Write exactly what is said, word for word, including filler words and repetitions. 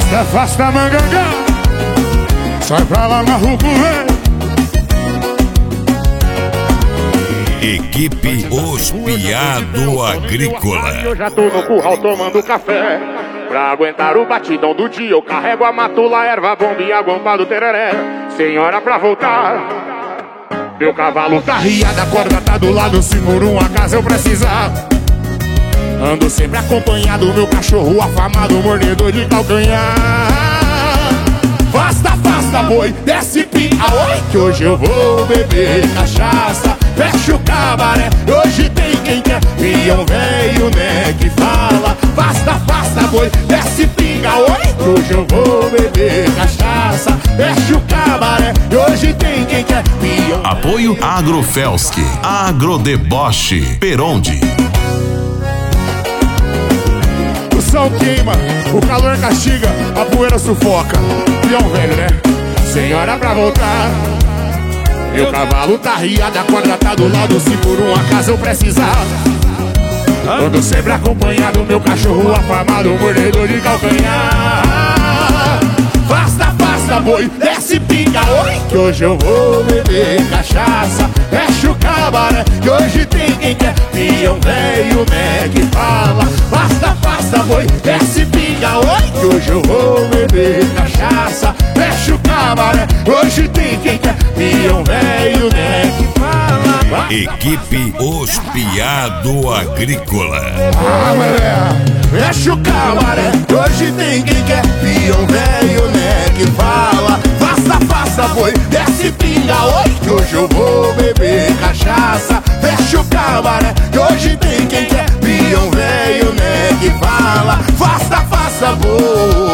Afasta, afasta, mangangá. Sai pra lá na rua, velho. Equipe Os Piado Agrícola. Eu já tô no curral tomando café. Pra aguentar o batidão do dia, eu carrego a matula, erva bomba e a guampa do tereré. Senhora, pra voltar, meu cavalo tá riado, a corda tá do lado. Se por um acaso eu precisar, ando sempre acompanhado, meu cachorro afamado, mordedor de calcanhar. Basta, basta, boi, desce pinga, oi, que hoje eu vou beber cachaça. Fecha o cabaré, hoje tem quem quer. Pião velho, né, que fala. Basta, basta, boi, desce pinga, oi, que hoje eu vou beber cachaça. Fecha o cabaré, hoje tem quem quer. Pião. Apoio Agrofelsk, Agrodeboche, Peronde. O sol queima, o calor castiga, a poeira sufoca. Pião velho, né? Senhora, pra voltar, meu cavalo tá riado, a corda tá do lado. Se por um acaso eu precisar, ando sempre acompanhado, meu cachorro afamado, mordedor de calcanhar. Basta, basta, boi, desce pinga, oi, que hoje eu vou beber cachaça. Fecha o cabaré, que hoje tem quem quer. Pião velho, né, que fala. Basta, basta, boi, desce pinga, oi, que hoje eu vou beber cachaça. Fecha o cabaré, hoje tem quem quer. Pião velho, né, que fala. Basta, Equipe Os Piado Agrícola. Ah, mulher, fecha o cabaré, hoje tem quem quer. Pião velho, né, que fala. Faça, faça, boi, desce pinga, oi, que hoje eu vou beber cachaça. Fecha o cabaré, que hoje tem quem quer. Pião velho, né, que fala. Faça, faça, boi.